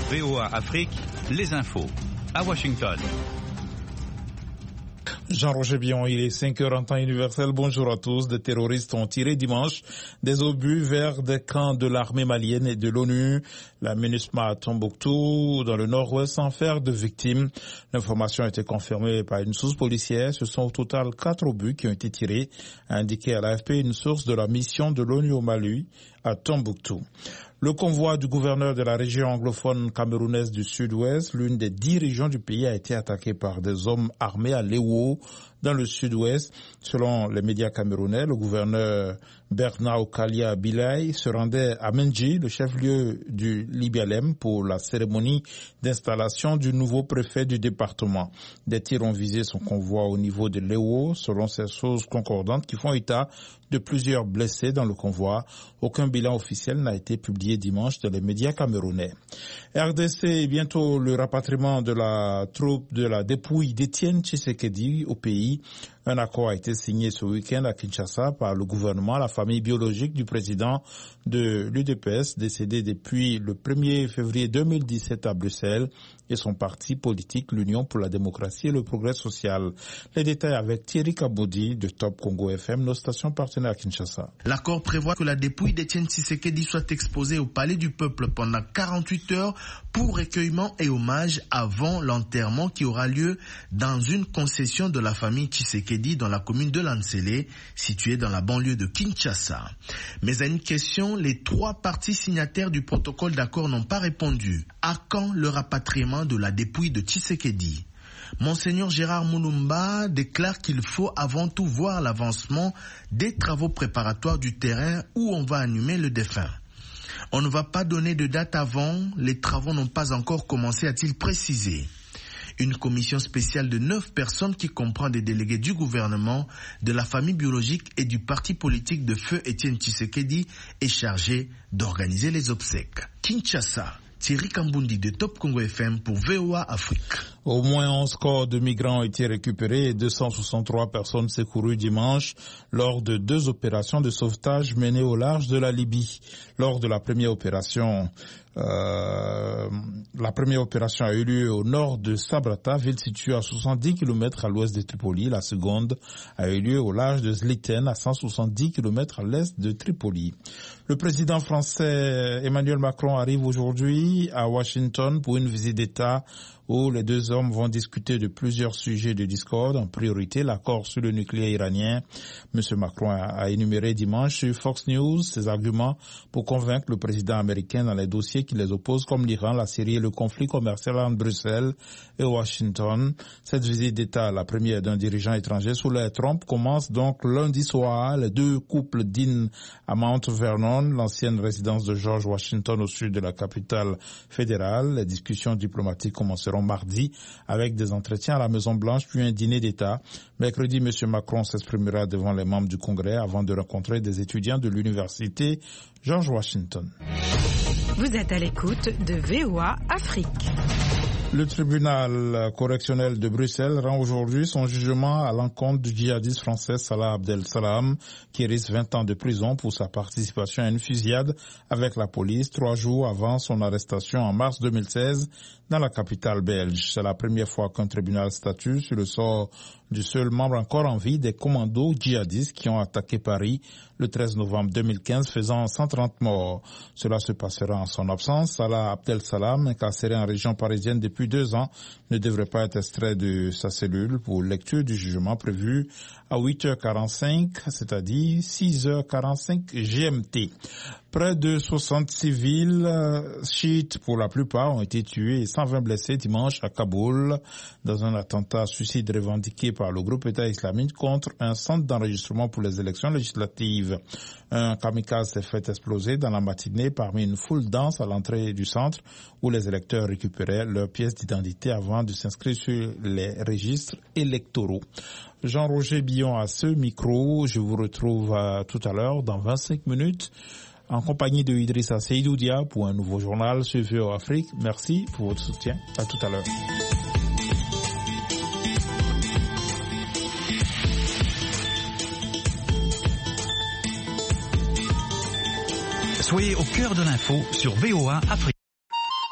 VOA Afrique, les infos. À Washington. Jean-Roger Bion, il est 5h en temps universel. Bonjour à tous. Des terroristes ont tiré dimanche des obus vers des camps de l'armée malienne et de l'ONU, la MINUSMA à Tombouctou, dans le nord-ouest, sans faire de victimes. L'information a été confirmée par une source policière. Ce sont au total 4 obus qui ont été tirés, a indiqué à l'AFP une source de la mission de l'ONU au Mali à Tombouctou. Le convoi du gouverneur de la région anglophone camerounaise du sud-ouest, l'une des 10 régions du pays, a été attaqué par des hommes armés à Léo, dans le sud-ouest. Selon les médias camerounais, le gouverneur Bernard Okalia Bilay se rendait à Menji, le chef-lieu du Libialem, pour la cérémonie d'installation du nouveau préfet du département. Des tirs ont visé son convoi au niveau de Léo, selon ces sources concordantes qui font état de plusieurs blessés dans le convoi. Aucun bilan officiel n'a été publié dimanche dans les médias camerounais. RDC, bientôt le rapatriement de la troupe de la dépouille d'Étienne Tshisekedi au pays. Un accord a été signé ce week-end à Kinshasa par le gouvernement, la famille biologique du président de l'UDPS, décédé depuis le 1er février 2017 à Bruxelles, et son parti politique, l'Union pour la démocratie et le progrès social. Les détails avec Thierry Kaboudi de Top Congo FM, nos stations partenaires à Kinshasa. L'accord prévoit que la dépouille d'Étienne Tshisekedi soit exposée au Palais du Peuple pendant 48 heures pour recueillement et hommage avant l'enterrement qui aura lieu dans une concession de la famille Tshisekedi dans la commune de Lansele, située dans la banlieue de Kinshasa. Mais à une question, les 3 parties signataires du protocole d'accord n'ont pas répondu. À quand le rapatriement de la dépouille de Tshisekedi? Monseigneur Gérard Moulumba déclare qu'il faut avant tout voir l'avancement des travaux préparatoires du terrain où on va inhumer le défunt. On ne va pas donner de date avant, les travaux n'ont pas encore commencé, a-t-il précisé. Une commission spéciale de 9 personnes qui comprend des délégués du gouvernement, de la famille biologique et du parti politique de feu Étienne Tshisekedi est chargée d'organiser les obsèques. Kinshasa. Thierry Kambundi de Top Congo FM pour VOA Afrique. Au moins 11 corps de migrants ont été récupérés et 263 personnes secourues dimanche lors de 2 opérations de sauvetage menées au large de la Libye. Lors de la première opération a eu lieu au nord de Sabrata, ville située à 70 km à l'ouest de Tripoli. La seconde a eu lieu au large de Zliten, à 170 km à l'est de Tripoli. Le président français Emmanuel Macron arrive aujourd'hui à Washington pour une visite d'État où les 2 hommes vont discuter de plusieurs sujets de discorde, en priorité l'accord sur le nucléaire iranien. M. Macron a énuméré dimanche sur Fox News ses arguments pour convaincre le président américain dans les dossiers qui les opposent, comme l'Iran, la Syrie et le conflit commercial entre Bruxelles et Washington. Cette visite d'État, la première d'un dirigeant étranger sous l'ère Trump, commence donc lundi soir. Les 2 couples dînent à Mount Vernon, l'ancienne résidence de George Washington au sud de la capitale fédérale. Les discussions diplomatiques commenceront mardi avec des entretiens à la Maison-Blanche puis un dîner d'État. Mercredi, M. Macron s'exprimera devant les membres du Congrès avant de rencontrer des étudiants de l'université George Washington. Vous êtes à l'écoute de VOA Afrique. Le tribunal correctionnel de Bruxelles rend aujourd'hui son jugement à l'encontre du djihadiste français Salah Abdel Salam, qui risque 20 ans de prison pour sa participation à une fusillade avec la police 3 jours avant son arrestation en mars 2016 dans la capitale belge. C'est la première fois qu'un tribunal statue sur le sort du seul membre encore en vie des commandos djihadistes qui ont attaqué Paris le 13 novembre 2015, faisant 130 morts. Cela se passera en son absence. Salah Abdel Salam, incarcéré en région parisienne depuis 2 ans, ne devrait pas être extrait de sa cellule pour lecture du jugement prévu à 8h45, c'est-à-dire 6h45 GMT. Près de 60 civils chiites, pour la plupart, ont été tués et 120 blessés dimanche à Kaboul dans un attentat suicide revendiqué par le groupe État islamique contre un centre d'enregistrement pour les élections législatives. Un kamikaze s'est fait exploser dans la matinée parmi une foule dense à l'entrée du centre où les électeurs récupéraient leurs pièces d'identité avant de s'inscrire sur les registres électoraux. Jean-Roger Bion à ce micro. Je vous retrouve tout à l'heure dans 25 minutes en compagnie de Idrissa Seydoudia pour un nouveau journal sur VOA Afrique. Merci pour votre soutien. À tout à l'heure. Soyez au cœur de l'info sur VOA Afrique.